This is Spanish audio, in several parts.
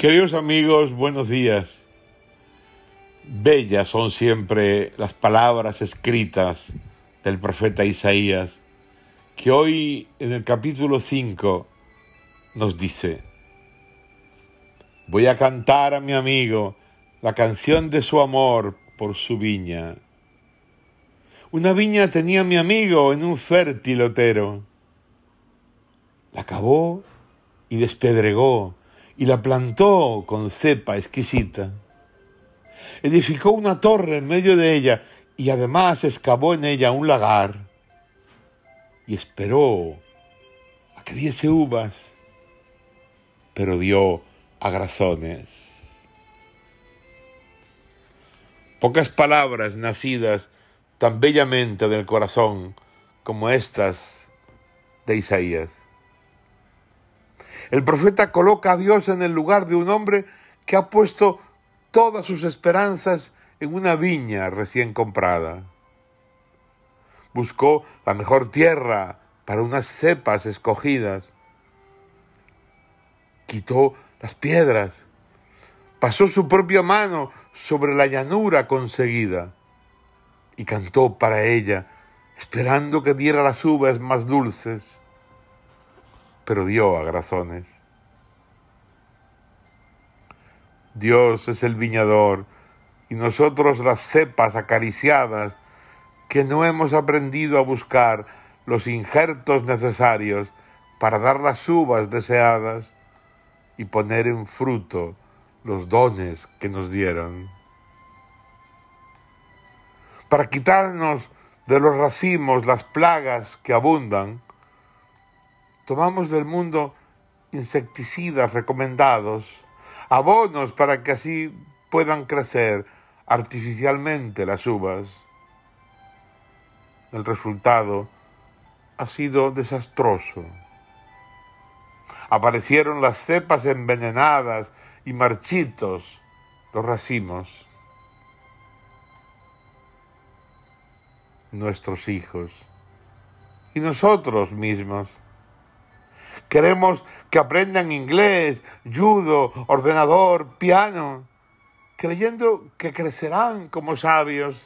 Queridos amigos, buenos días. Bellas son siempre las palabras escritas del profeta Isaías, que hoy en el capítulo 5 nos dice: voy a cantar a mi amigo la canción de su amor por su viña. Una viña tenía mi amigo en un fértil otero. La cavó y despedregó y la plantó con cepa exquisita. Edificó una torre en medio de ella y además excavó en ella un lagar y esperó a que diese uvas, pero dio agrazones. Pocas palabras nacidas tan bellamente del corazón como estas de Isaías. El profeta coloca a Dios en el lugar de un hombre que ha puesto todas sus esperanzas en una viña recién comprada. Buscó la mejor tierra para unas cepas escogidas. Quitó las piedras. Pasó su propia mano sobre la llanura conseguida y cantó para ella, esperando que diera las uvas más dulces, pero dio agrazones. Dios es el viñador y nosotros las cepas acariciadas que no hemos aprendido a buscar los injertos necesarios para dar las uvas deseadas y poner en fruto los dones que nos dieron. Para quitarnos de los racimos las plagas que abundan, tomamos del mundo insecticidas recomendados, abonos para que así puedan crecer artificialmente las uvas. El resultado ha sido desastroso. Aparecieron las cepas envenenadas y marchitos los racimos. Nuestros hijos y nosotros mismos queremos que aprendan inglés, judo, ordenador, piano, creyendo que crecerán como sabios.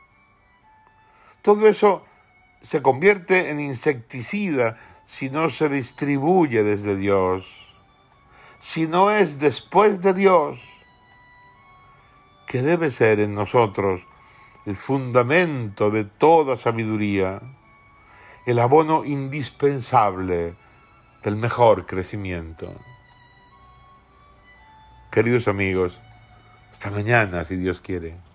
Todo eso se convierte en insecticida si no se distribuye desde Dios, si no es después de Dios, que debe ser en nosotros el fundamento de toda sabiduría, el abono indispensable del mejor crecimiento. Queridos amigos, hasta mañana si Dios quiere.